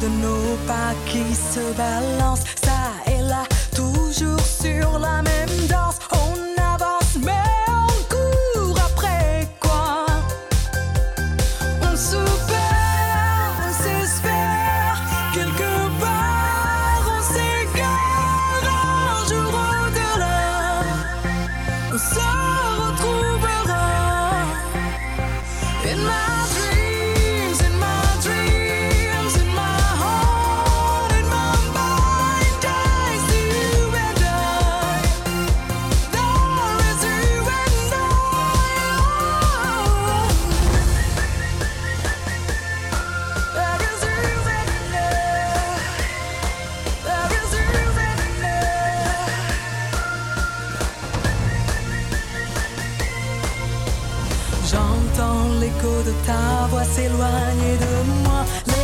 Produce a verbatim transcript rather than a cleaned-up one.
de nos pas qui se balancent, ça et là, toujours sur la même danse. On avance mais on court après quoi? On se perd, on s'espère, quelque part on s'égare. Un jour au-delà, on se retrouvera. In my dreams, in my dreams, in my heart, in my mind, I see you and I. There is you and I. There is you and I. There is you and I. J'entends l'écho de ta voix s'éloigner de moi.